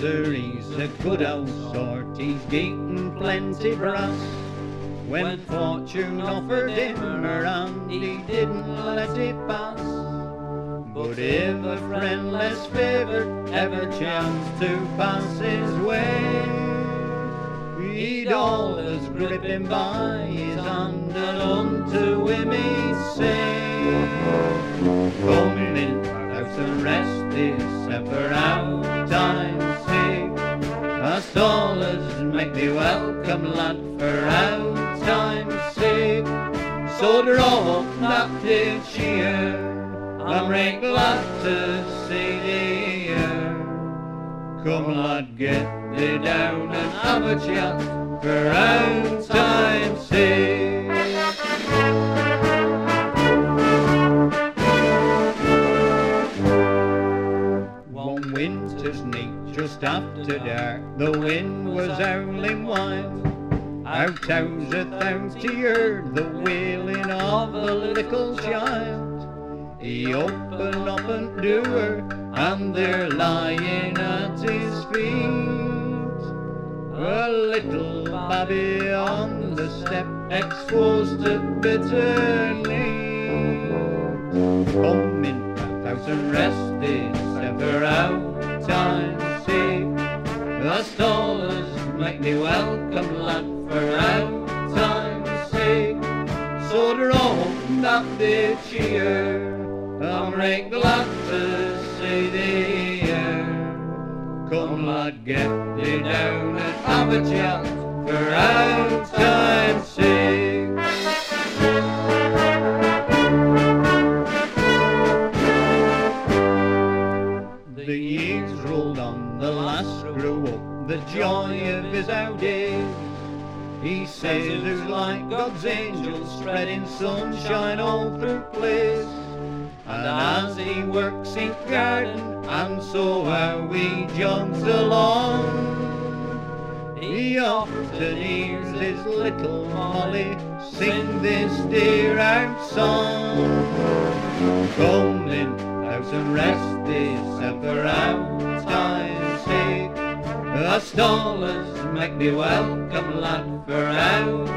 Ebenezer, he's a good old sort, he's getten plenty brass. When fortune offered him a hand, he didn't let it pass. But if a friend less favoured ever chanced to pass his way, he'd always grip him by his hand and unto him he'd say, "Come in, house and rest this for our time's sake. Must always make me welcome, lad, for our time's sake. So draw up that dear cheer, I'm right glad to see thee here. Come lad, get thee down and have a chat for our time's sake." One winter's night just after dark, the wind was howling wild. Out of thousands he heard the wailing of a little child. He opened up and door, and there lying at his feet a little babby on the step, exposed to bitter need. Come in, house and rest this for our time's sake. The stars make me welcome, lad, for our time's sake. So draw that their cheer, I'm right glad to see thee here. Come lad, get thee down and have a chat for our time's sake. The years rolled on, the lass grew up, the joy of his old days. He says who's like God's angels, spreading sunshine all through place. And as he works in garden, and so how he jogs along, he often hears his little Molly sing this dear out song. Come in, house and rest this for our time's sake. The stallers make me welcome, lad, for our